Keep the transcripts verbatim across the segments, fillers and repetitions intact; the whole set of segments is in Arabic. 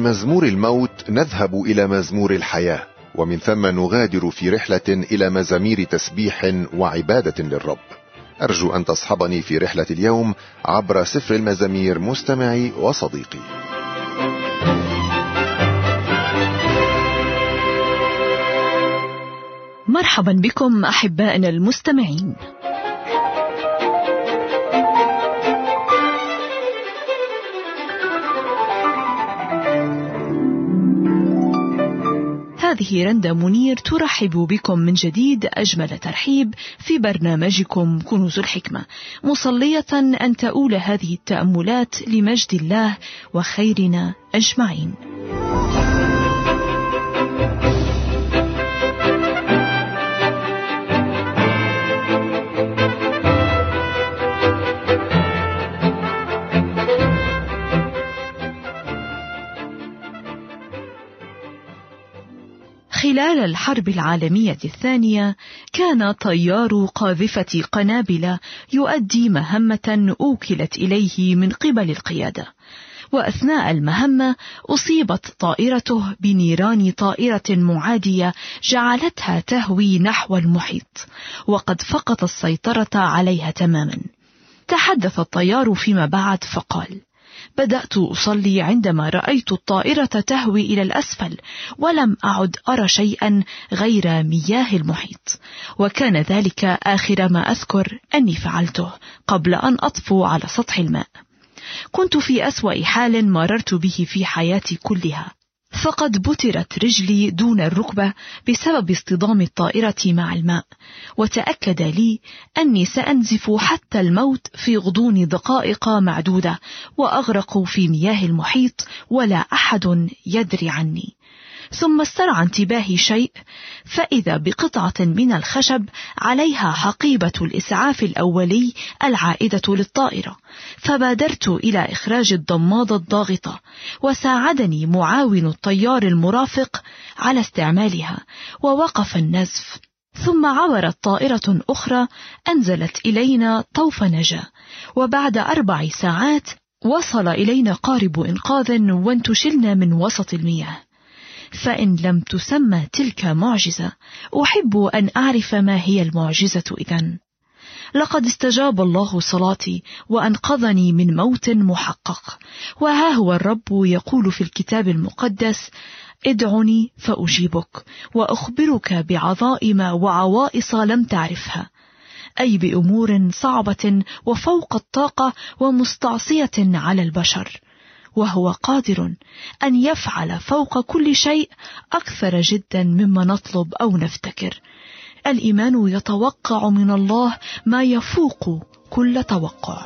من مزمور الموت نذهب إلى مزمور الحياة، ومن ثم نغادر في رحلة إلى مزامير تسبيح وعبادة للرب. أرجو أن تصحبني في رحلة اليوم عبر سفر المزامير مستمعي وصديقي. مرحبا بكم أحبائنا المستمعين. هذه رندا منير ترحب بكم من جديد أجمل ترحيب في برنامجكم كنوز الحكمة، مصلية أن تؤول هذه التأملات لمجد الله وخيرنا أجمعين. خلال الحرب العالمية الثانية كان طيار قاذفة قنابل يؤدي مهمة أوكلت إليه من قبل القيادة، وأثناء المهمة أصيبت طائرته بنيران طائرة معادية جعلتها تهوي نحو المحيط، وقد فقد السيطرة عليها تماما. تحدث الطيار فيما بعد فقال: بدأت أصلي عندما رأيت الطائرة تهوي إلى الأسفل، ولم أعد أرى شيئا غير مياه المحيط، وكان ذلك آخر ما أذكر أني فعلته قبل أن أطفو على سطح الماء. كنت في أسوأ حال مررت به في حياتي كلها، فقد بترت رجلي دون الركبة بسبب اصطدام الطائرة مع الماء، وتأكد لي أني سأنزف حتى الموت في غضون دقائق معدودة وأغرق في مياه المحيط ولا أحد يدري عني. ثم استرعى انتباهي شيء، فإذا بقطعة من الخشب عليها حقيبة الإسعاف الأولي العائدة للطائرة، فبادرت إلى إخراج الضمادة الضاغطة، وساعدني معاون الطيار المرافق على استعمالها، ووقف النزف. ثم عبرت طائرة أخرى أنزلت إلينا طوف نجاة، وبعد أربع ساعات وصل إلينا قارب إنقاذ وانتشلنا من وسط المياه. فإن لم تسمى تلك معجزة، أحب أن أعرف ما هي المعجزة إذن. لقد استجاب الله صلاتي وأنقذني من موت محقق، وها هو الرب يقول في الكتاب المقدس: ادعني فأجيبك وأخبرك بعظائم وعوائص لم تعرفها، أي بأمور صعبة وفوق الطاقة ومستعصية على البشر، وهو قادر أن يفعل فوق كل شيء أكثر جدا مما نطلب أو نفتكر. الإيمان يتوقع من الله ما يفوق كل توقع.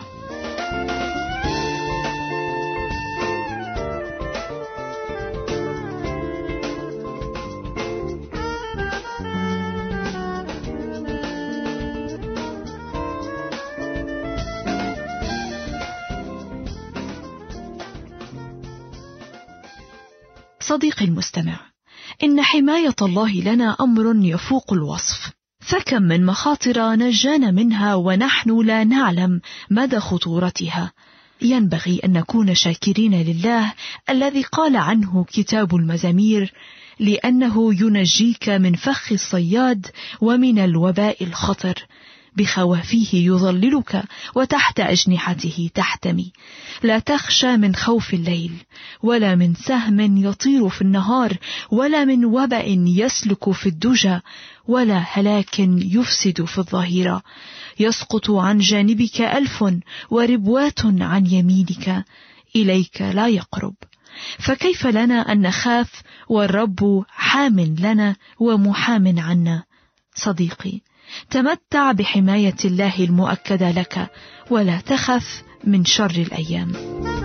صديقي المستمع، إن حماية الله لنا أمر يفوق الوصف، فكم من مخاطر نجانا منها ونحن لا نعلم مدى خطورتها. ينبغي أن نكون شاكرين لله الذي قال عنه كتاب المزامير: لأنه ينجيك من فخ الصياد ومن الوباء الخطر، بخوافيه يظللك وتحت أجنحته تحتمي. لا تخشى من خوف الليل، ولا من سهم يطير في النهار، ولا من وبأ يسلك في الدجى، ولا هلاك يفسد في الظهيرة. يسقط عن جانبك ألف وربوات عن يمينك، إليك لا يقرب. فكيف لنا أن نخاف والرب حام لنا ومحام عنا؟ صديقي، تمتع بحماية الله المؤكدة لك، ولا تخف من شر الأيام.